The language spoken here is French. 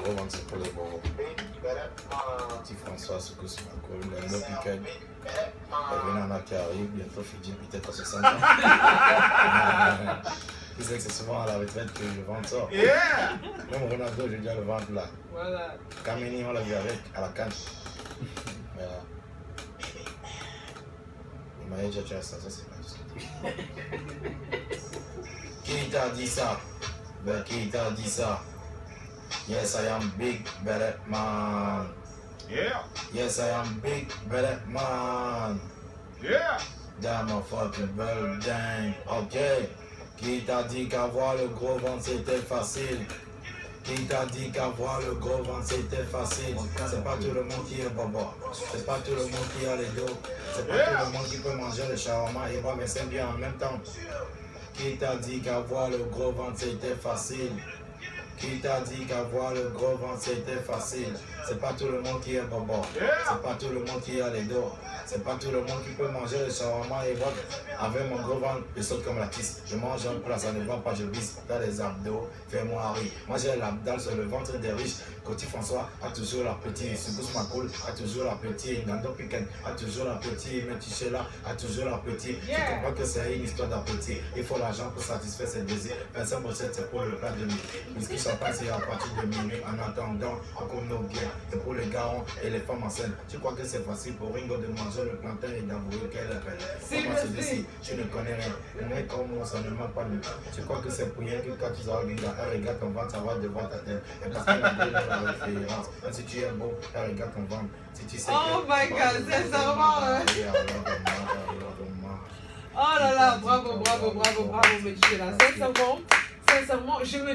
gros ventre, c'est pour les gros. Petit François, ce que c'est ma colle. Le piquet. Il y en a qui arrivent, bientôt Fidji, peut-être à 60 ans. Tu sais que c'est souvent à la retraite que le ventre sort. Même Ronaldo, j'ai déjà le ventre là. Voilà. Kameni, on l'a vu avec à la canne. Voilà. Le maillot de ça c'est pas discuté. Qui t'a dit ça? Ben, qui t'a dit ça? Yes, I am big, better man. Yeah. Yes, I am big, better man. Yeah. Damn a fucking building. Ok. Qui t'a dit qu'avoir le gros ventre c'était facile? Qui t'a dit qu'avoir le gros ventre c'était facile? C'est pas tout le monde qui est bobo. C'est pas tout le monde qui a les dos. C'est pas tout le monde qui peut manger le shawarma et boire 25 bières en même temps. Qui t'a dit qu'avoir le gros ventre c'était facile? Qui t'a dit qu'avoir le gros ventre c'était facile? C'est pas tout le monde qui est bobo. C'est pas tout le monde qui a les dos. C'est pas tout le monde qui peut manger le shawarma et boire. Avec mon gros ventre, je saute comme la kiss. Je mange un plat, ça ne va pas, je bise. T'as les abdos, fais-moi rire. Moi j'ai l'abdal sur le ventre des riches. Côté François a toujours l'appétit. Subus Macoul a toujours l'appétit. Nando Piquen a toujours l'appétit. Metichela a toujours l'appétit. Tu comprends que c'est une histoire d'appétit. Il faut l'argent pour satisfaire ses désirs. 25 recettes, c'est pour le plat de nuit. Whisky champagne, c'est à partir de minuit. En attendant, encore nos biens. Et pour les garons et les femmes enceintes, tu crois que c'est facile pour Ringo de manger le plantain et d'avouer qu'elle est belle? Comment se décide? Tu ne connais rien. On est comme moi, ça ne m'a pas lu. Tu crois que c'est pour rien que quand tu as un regarde ton ventre, ça va devant ta tête. Et parce qu'elle a donné la référence. Même si tu es beau, elle regarde ton ventre. Si tu sais oh my god, sincèrement. Oh là là, bravo, bravo, bravo, bravo, Michela. Sincèrement, je me